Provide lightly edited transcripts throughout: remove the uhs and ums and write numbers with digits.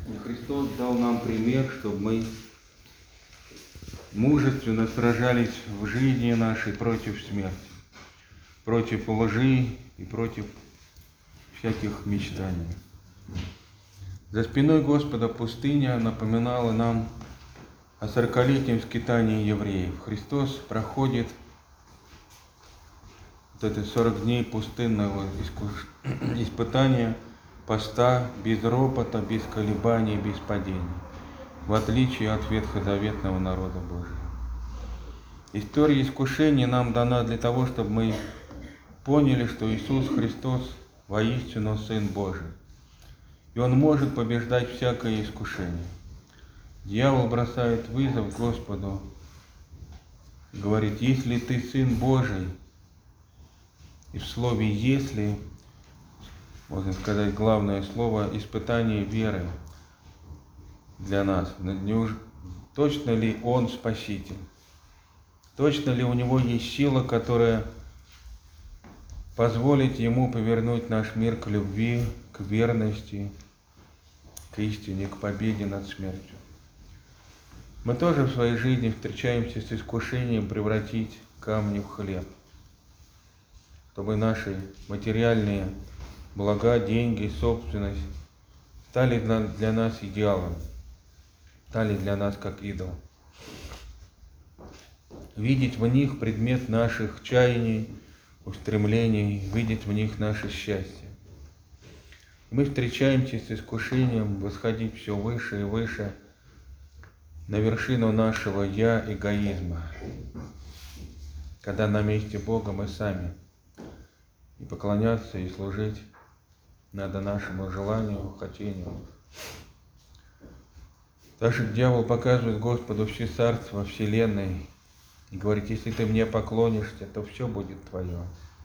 И Христос дал нам пример, чтобы мы мужественно сражались в жизни нашей против смерти, против лжи и против всяких мечтаний. За спиной Господа пустыня напоминала нам о 40-летнем скитании евреев. Христос проходит вот эти 40 дней пустынного испытания, поста, без ропота, без колебаний, без падений, в отличие от ветхозаветного народа Божьего. История искушений нам дана для того, чтобы мы поняли, что Иисус Христос воистину Сын Божий. И Он может побеждать всякое искушение. Дьявол бросает вызов Господу, говорит: если ты Сын Божий, и в слове «если», можно сказать, главное слово испытание веры для нас. Точно ли Он Спаситель? Точно ли у Него есть сила, которая позволит Ему повернуть наш мир к любви, к верности, к истине, к победе над смертью? Мы тоже в своей жизни встречаемся с искушением превратить камни в хлеб, чтобы наши материальные блага, деньги, собственность стали для нас идеалом, стали для нас как идол. Видеть в них предмет наших чаяний, устремлений, видеть в них наше счастье. Мы встречаемся с искушением восходить все выше и выше на вершину нашего «я» эгоизма, когда на месте Бога мы сами. И поклоняться, и служить надо нашему желанию, хотению. Так что дьявол показывает Господу все царства вселенной и говорит: если ты мне поклонишься, то все будет твое.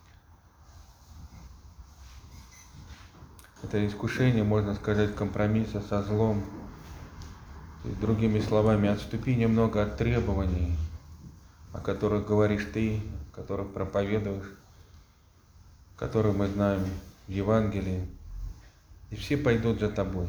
Это искушение, можно сказать, компромисса со злом. То есть, другими словами, отступи немного от требований, о которых говоришь ты, о которых проповедуешь, которые мы знаем в Евангелии, и все пойдут за тобой.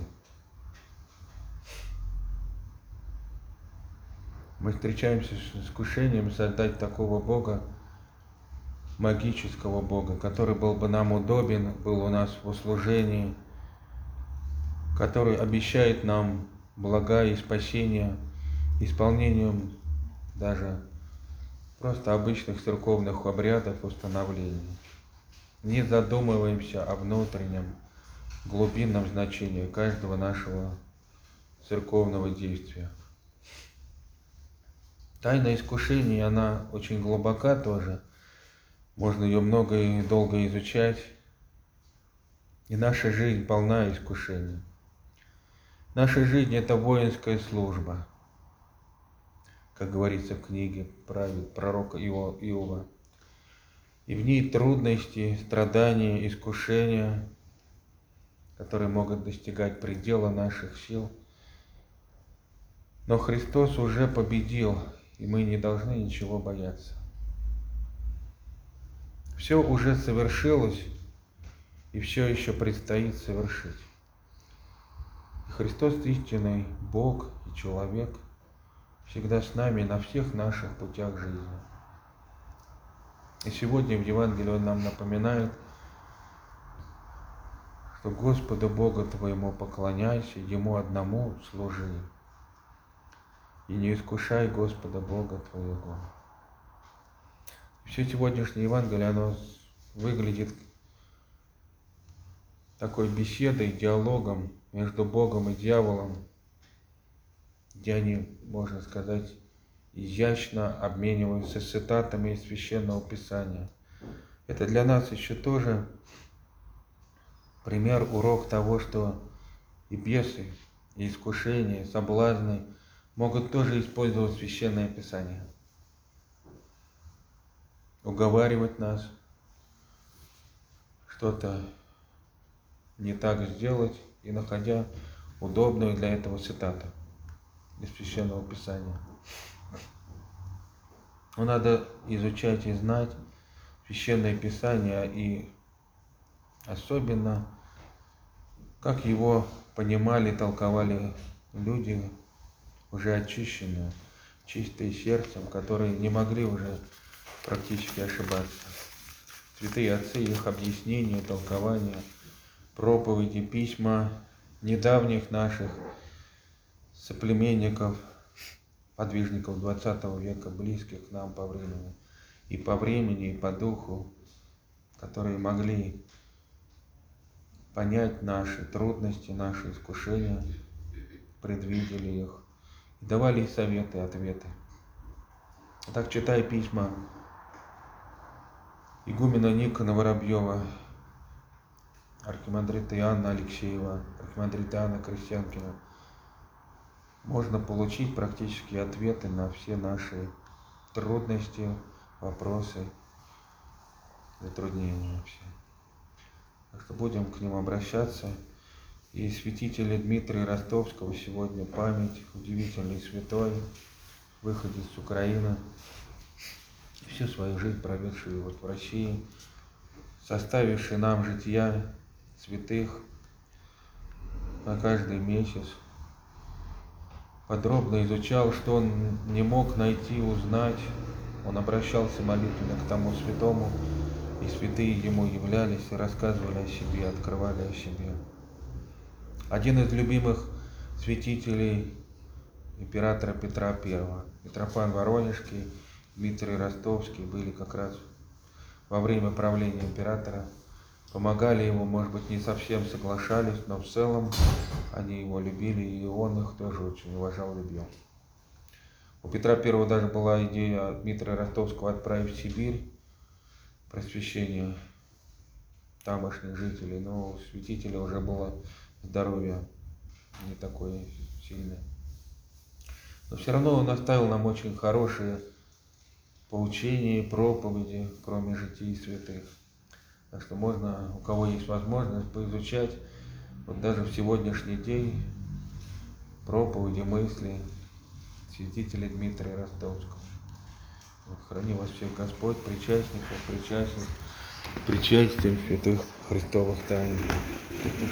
Мы встречаемся с искушением создать такого Бога, магического Бога, который был бы нам удобен, был у нас в услужении, который обещает нам блага и спасения исполнением даже просто обычных церковных обрядов, установлений. Не задумываемся о внутреннем, глубинном значении каждого нашего церковного действия. Тайна искушений, она очень глубока тоже. Можно ее много и долго изучать. И наша жизнь полна искушений. Наша жизнь – это воинская служба, как говорится в книге пророка Иова. И в ней трудности, страдания, искушения, которые могут достигать предела наших сил. Но Христос уже победил, и мы не должны ничего бояться. Все уже совершилось, и все еще предстоит совершить. И Христос истинный Бог и человек, всегда с нами на всех наших путях жизни. И сегодня в Евангелии Он нам напоминает, что Господу Богу твоему поклоняйся, Ему одному служи, и не искушай Господа Бога твоего. Все сегодняшнее Евангелие, оно выглядит такой беседой, диалогом между Богом и дьяволом, где они, можно сказать, изящно обмениваются цитатами из Священного Писания. Это для нас еще тоже пример, урок того, что и бесы, и искушения, и соблазны могут тоже использовать Священное Писание, уговаривать нас что-то не так сделать, и находя удобную для этого цитату из Священного Писания. Но надо изучать и знать Священное Писание, и особенно как его понимали, толковали люди, уже очищенные, чистые сердцем, которые не могли уже практически ошибаться. Святые отцы, их объяснения, толкования, проповеди, письма недавних наших соплеменников, подвижников 20 века, близких к нам по времени, и по духу, которые могли понять наши трудности, наши искушения, предвидели их, и давали советы, ответы. Так, читая письма игумена Никона Воробьева, архимандрита Иоанна Алексеева, архимандрита Иоанна Крестьянкина, можно получить практически ответы на все наши трудности, вопросы, затруднения вообще. Так что будем к ним обращаться. И святителя Дмитрия Ростовского сегодня память, удивительный святой, выходец с Украины, всю свою жизнь проведший вот в России, составивший нам жития святых на каждый месяц, подробно изучал, что он не мог найти, узнать. Он обращался молитвенно к тому святому, и святые ему являлись и рассказывали о себе, открывали о себе. Один из любимых святителей императора Петра I, Митрофан Воронежский, Дмитрий Ростовский были как раз во время правления императора, помогали ему, может быть, не совсем соглашались, но в целом они его любили, и он их тоже очень уважал, любил. У Петра I даже была идея Дмитрия Ростовского отправить в Сибирь просвещение тамошних жителей, но у святителя уже было здоровье не такое сильное. Но все равно он оставил нам очень хорошие поучения, проповеди, кроме житий святых. Так что можно, у кого есть возможность, поизучать вот даже в сегодняшний день проповеди, мысли святителя Дмитрия Ростовского. Вот, храни вас всех Господь, причастников, причастием святых Христовых тайн.